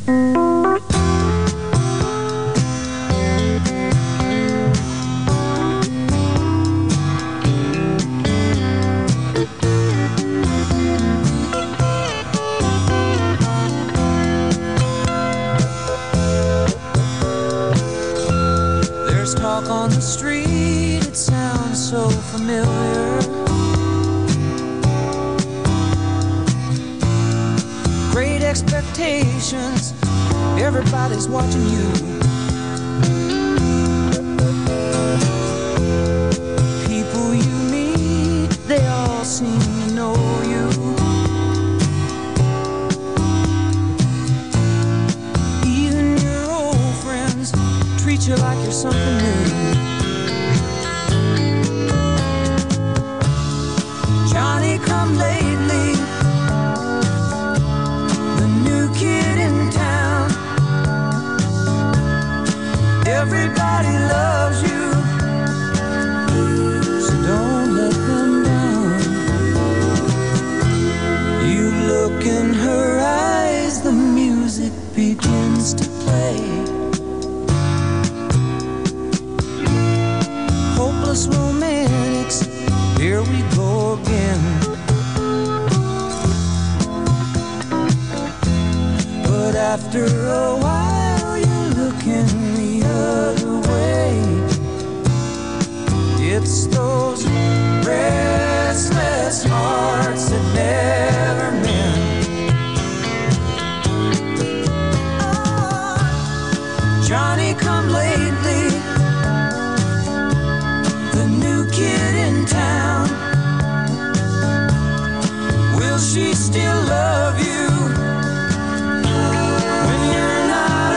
On the street, it sounds so familiar. Great expectations, everybody's watching you. People you meet, they all seem to know you. Even your old friends treat you like you're something new. Johnny come lately, the new kid in town. Everybody loves you, so don't let them down. You look in her eyes, the music begins to play. Hopeless romantics, here we go again. But after a while you're looking the other way. It's those restless hearts that never mend. Oh, Johnny come lately, the new kid in town. Will she still love you when you're not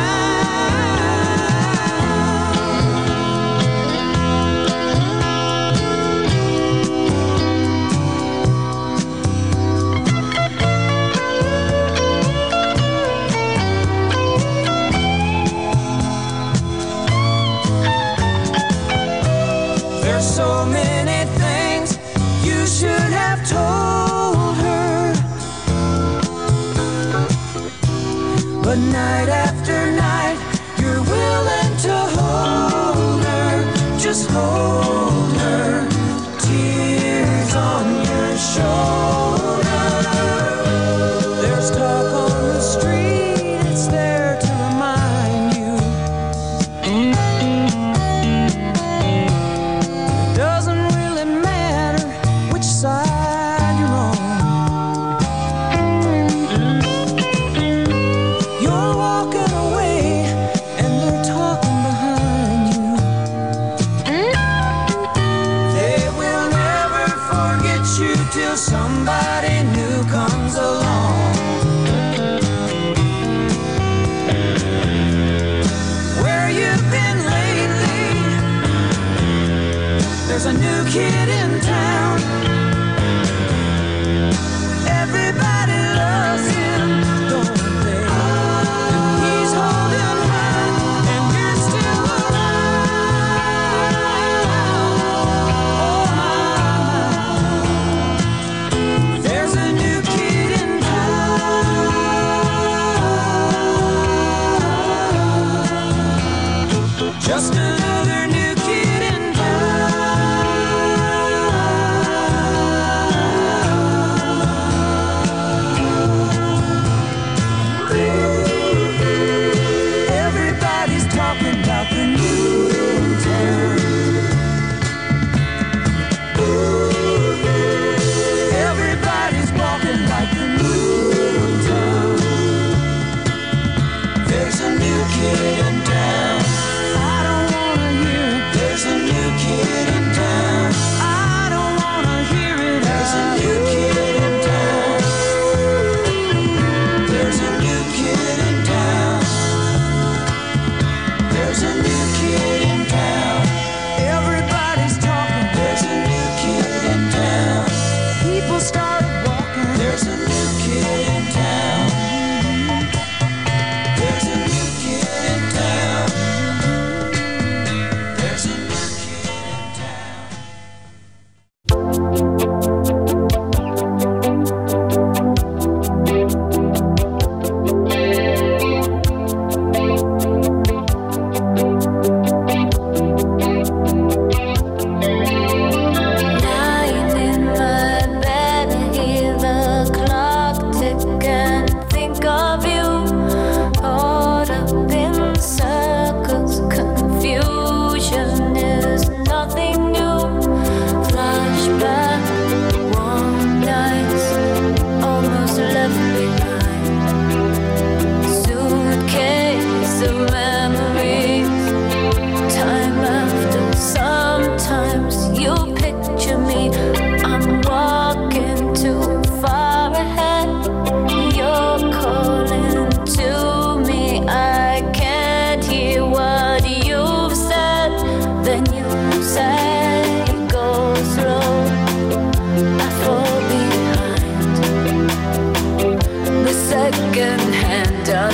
There's so many things you should have told her, but night after night you're willing to hold her, just hold her, tears on your shoulder. There's talk on the street, it's there to remind you. Doesn't really matter which side you're on. You're walking away and they're talking behind you. They will never forget you till somebody new comes along. Where you've been lately, there's a new kid in town. Everybody loves him, don't they? And he's holding high, and you're still around. Oh my, there's a new kid in town. Just another new kid in Everybody's talking about the new town. Everybody's walking like the new town. There's a new kid in town. I don't wanna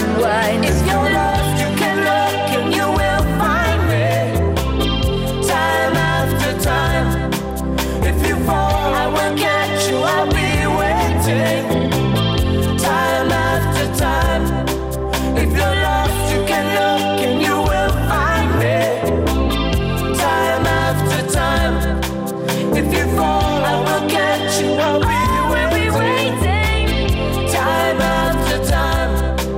unwind. If you're lost, you can look and you will find me. Time after time. If you fall, I will catch you, I'll be waiting. Time after time. If you're lost, you can look and you will find me. Time after time. If you fall, I will catch you, I'll be waiting. Time after time.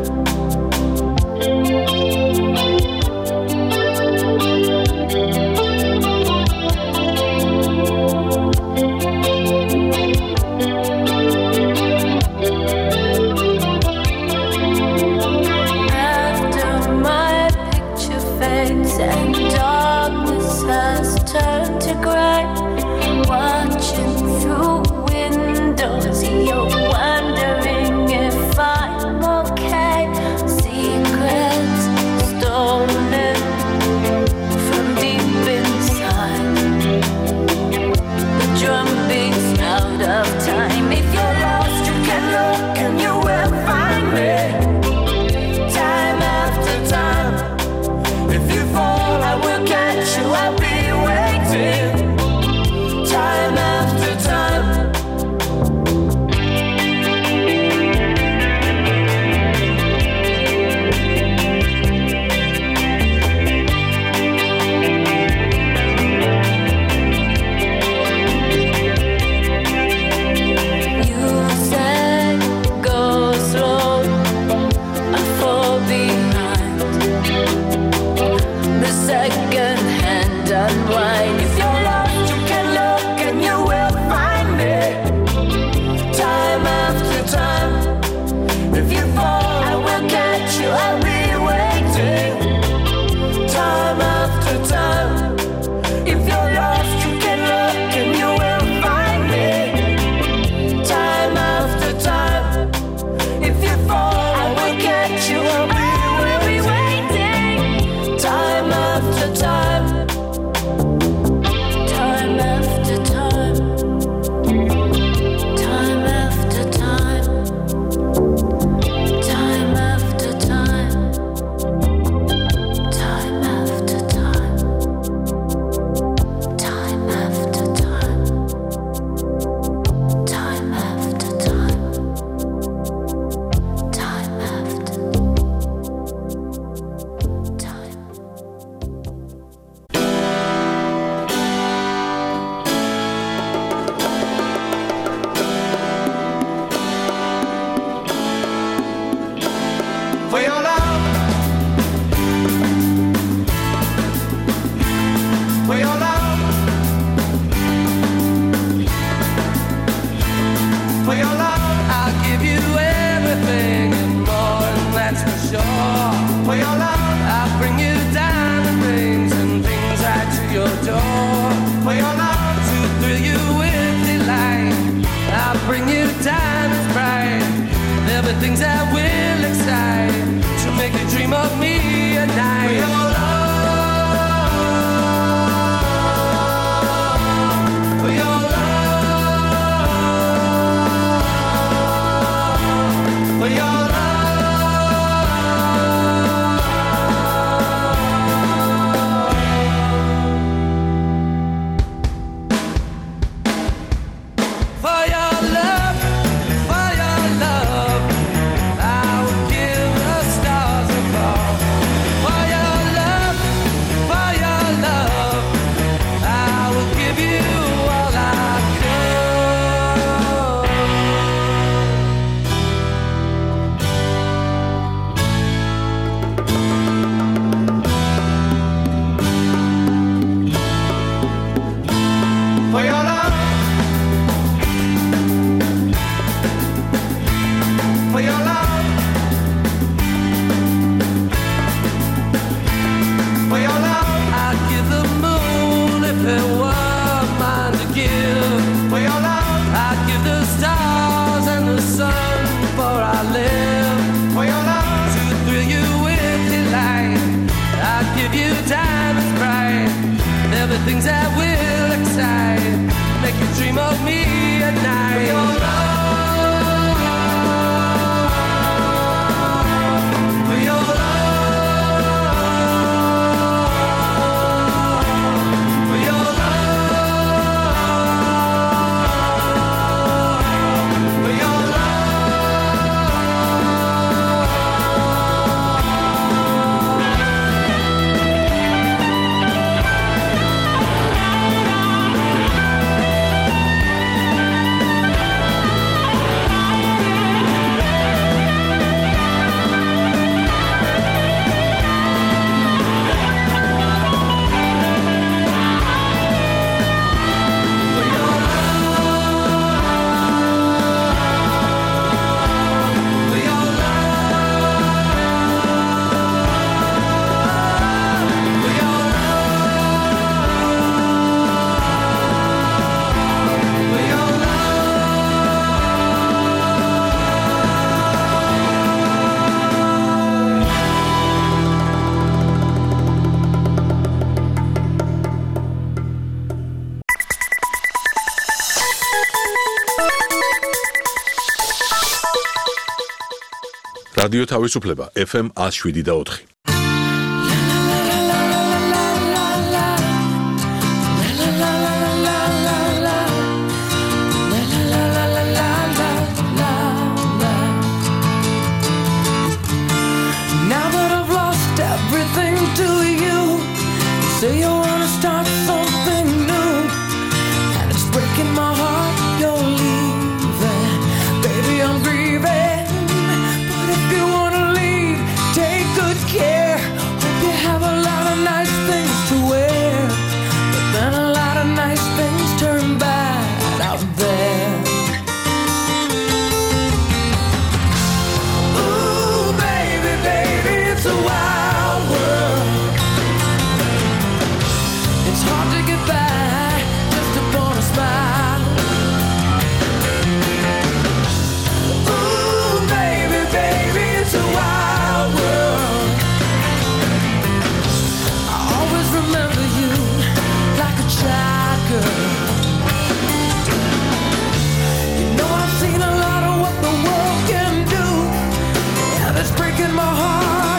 After my picture fades and darkness has turned to grey, watching through windows, you're wondering if I'm okay. Secrets stolen from deep inside. The drum beats out of time. If you're lost, you can look and you will find me. Time after time. If you fall, I will catch you, I'll be waiting. Time after time. You said go slow, I fall behind. The second hand unwind. If you're lost, you can look and you will find me. Time after time. If you fall, I will catch you, I'll be waiting. Time after time. If you're lost, you can look and you will find me. Time after time. If you fall, I will catch you, I'll be waiting. Time after time. Time after time. Time after time. Time after time. Time after time. Time after time. Time after time. Time after time. For your love, for your love, for your love, I'll give you everything and more, and that's for sure. For your love, I'll bring you diamond rings and things right to your door. For your love, to thrill you with delight, I'll bring you diamonds bright. There'll be things that will excite to make you dream of me at night. For your love, for your love, for your love. For your love, for your love, I would give the stars above. For your love, for your love, I will give you all I could. For your love, for your love, for your love, I'd give the moon if it were mine to give. For your love, I'd give the stars and the sun for I live. For your love, to thrill you with delight, I'd give you diamonds bright. There'll be things that will excite, make you dream of me at night. For your love, რადიო თავისუფლება FM 107.4. Now that I've lost everything to you, you say you wanna start something new, and it's breaking my heart you're leaving. Baby, I'm grieving, but if you wanna leave, take good care. Hope you have a lot of nice things to wear, but then a lot of nice things turn bad out there. It's a wild world. It's hard to get by just upon a smile. Ooh, baby, baby, it's a wild world. I always remember you like a child girl. You know I've seen a lot of what the world can do, and it's breaking my heart.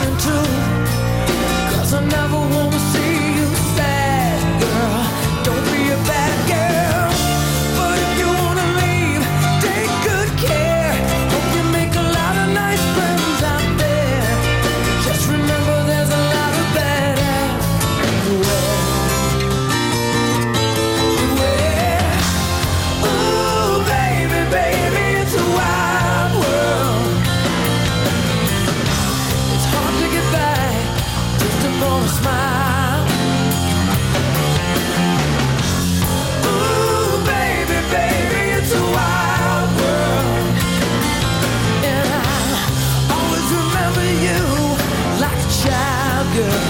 Cause I never wanna see you sad, girl. Don't be a bad girl. But if you wanna leave, take good care. Hope you make a lot of nice friends out there. Just remember there's a lot of bad everywhere. Ooh, baby, baby, it's a wild world. It's hard to get back just upon a smile. Ooh, baby, baby, it's a wild world. And I always remember you like a child girl.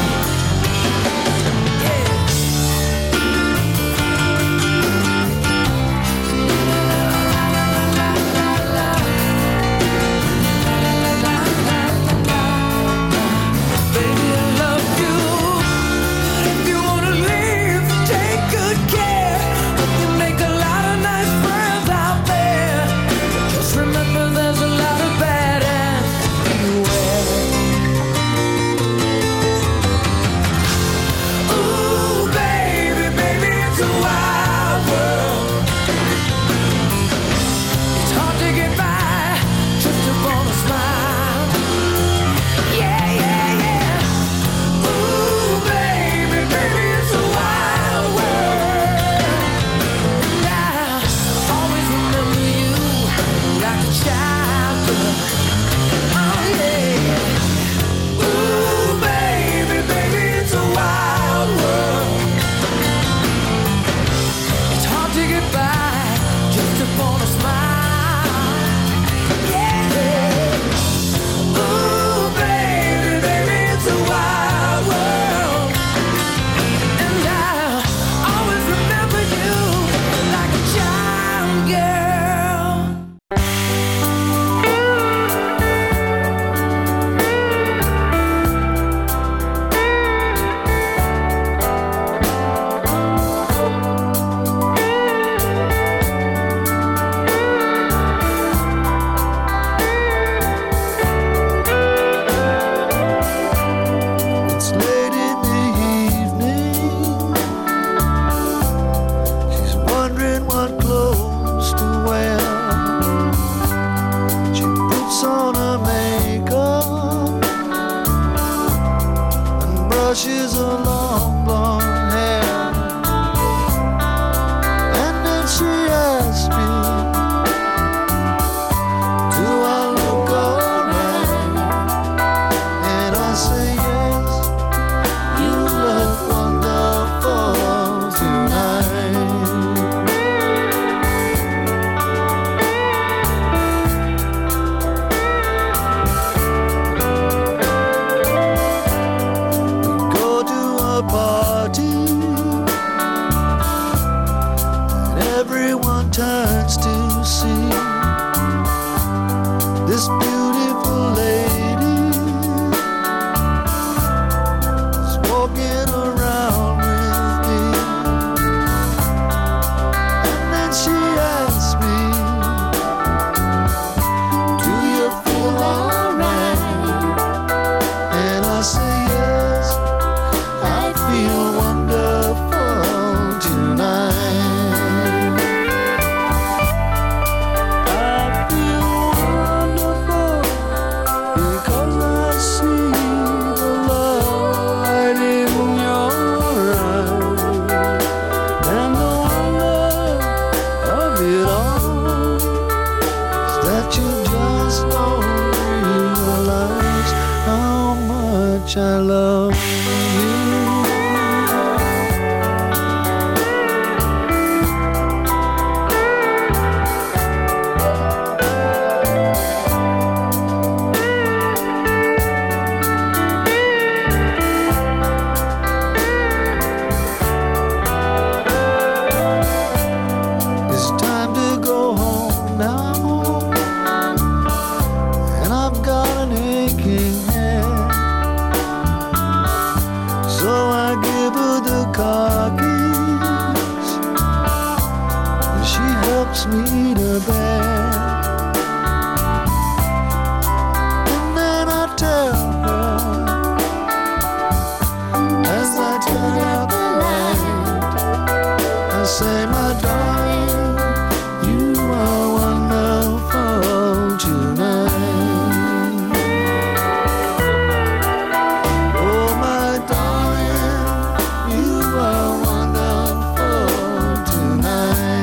Go to much I love you. Me to bed, and then I tell her as I turn out the light, I say, my darling, you are wonderful tonight. Oh, my darling, you are wonderful tonight.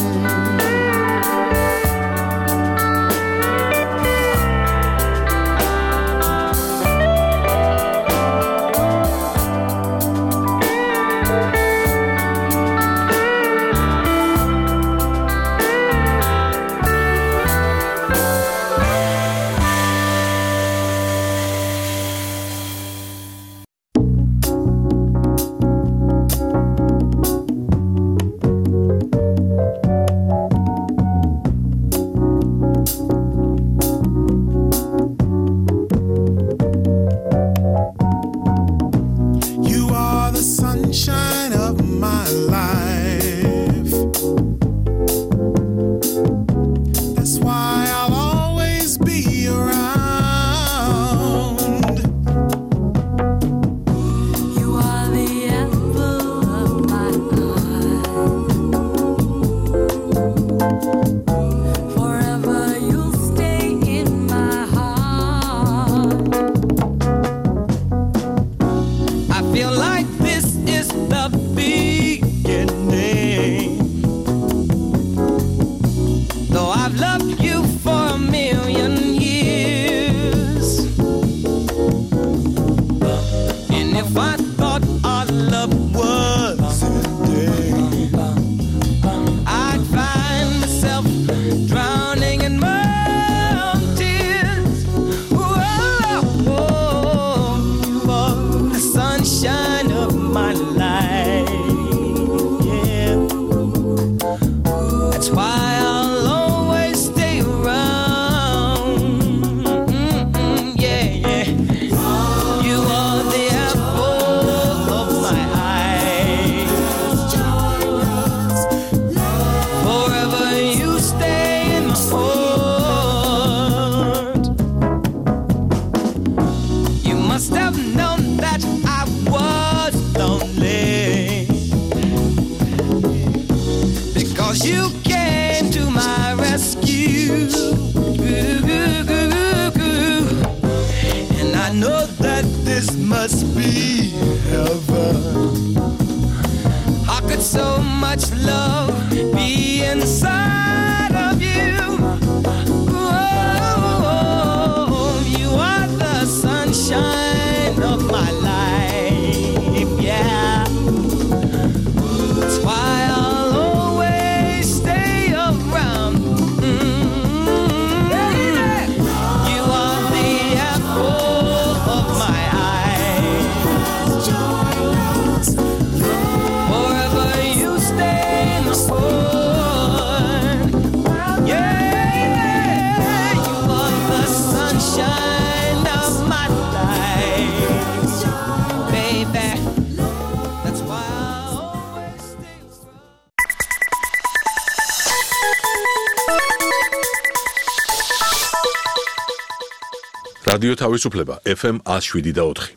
რადიო თავისუფლება FM 107.4.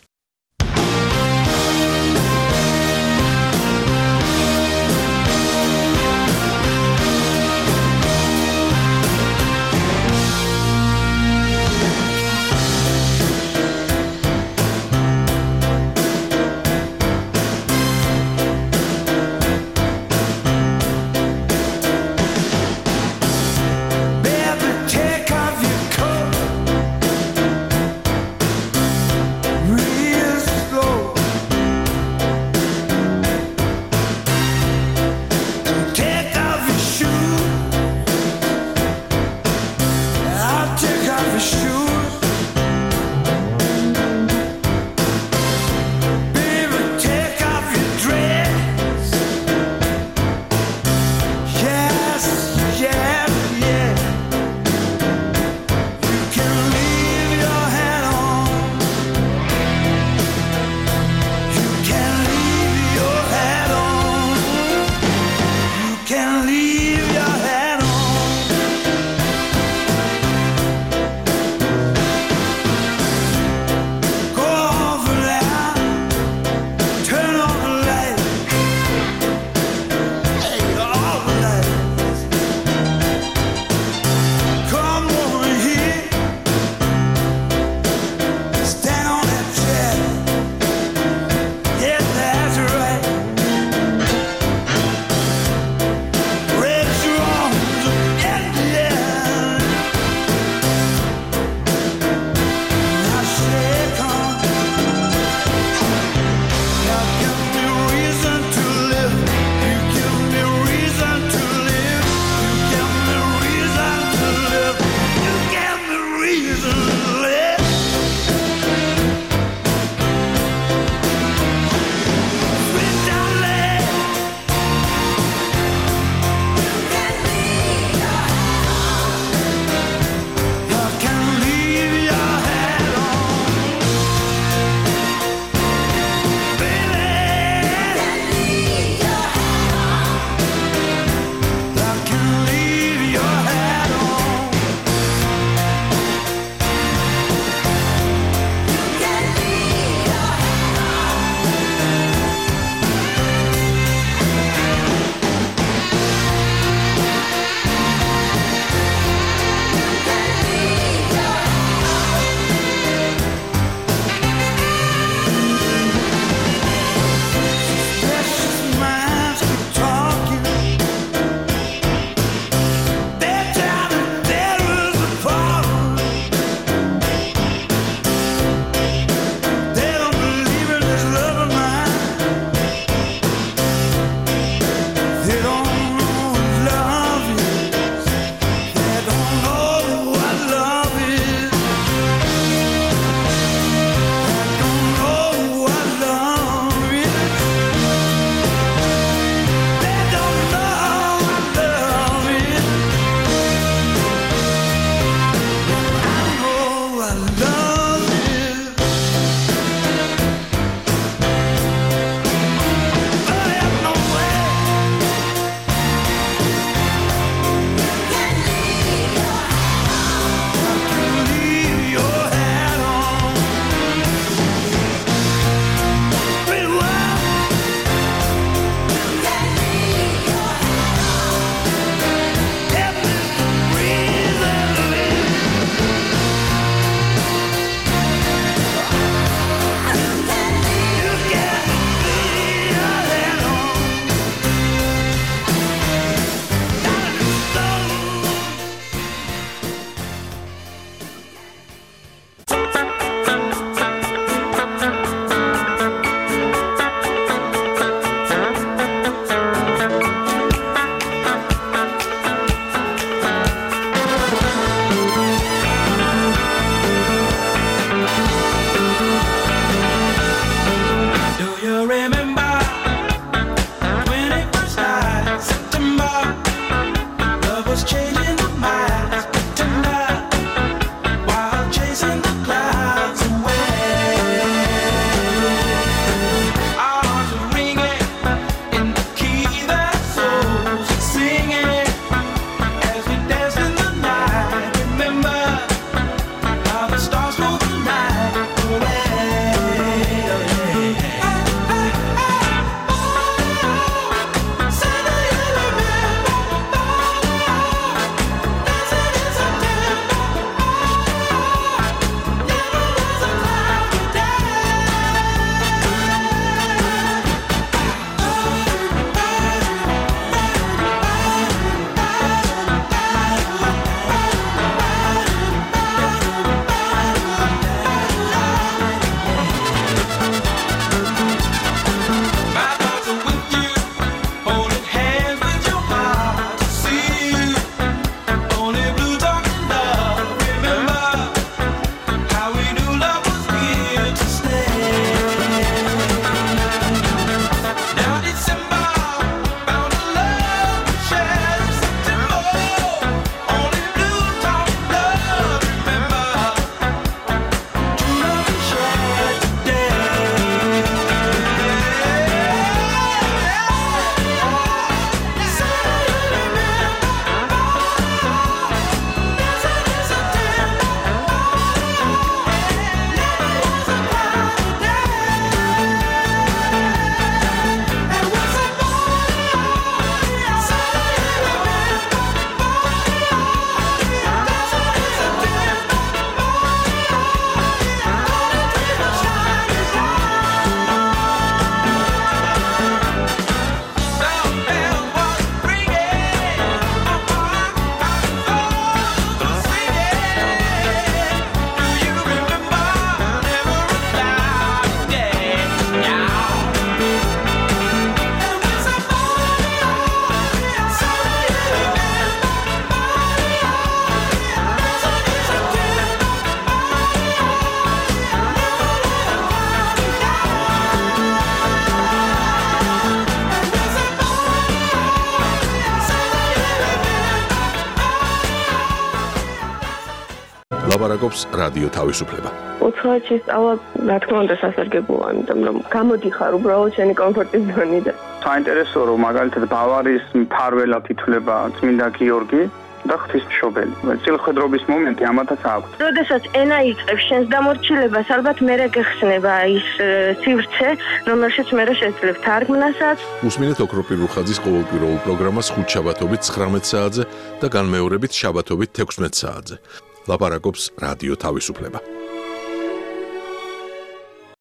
Real ლაპარაკობს რადიო თავისუფლება. უცხოეთში სწავლა, რა თქმა უნდა, სასარგებლოა, იმიტომ რომ გამოდიხარ უბრალოდ შენი კომფორტის ზონიდან. საინტერესოა, რომ მაგალითად ბავარიის მფარველად ითვლება წმინდა გიორგი და ღვთისმშობელი. წილხედრობის მომენტი ამათაც აქვს. როდესაც ენა იწყებს შენს დამორჩილებას, ალბათ მერე გეხსნება ის სივრცე, რომელშიც მერე შეძლებ თარგმნასაც. უსმინეთ ოქროპირ რუხაძის ყოველკვირეულ პროგრამას ხუთშაბათობით 19 საათზე და განმეორებით შაბათობით 16 საათზე. ლაპარაკობს რადიო თავისუფლება.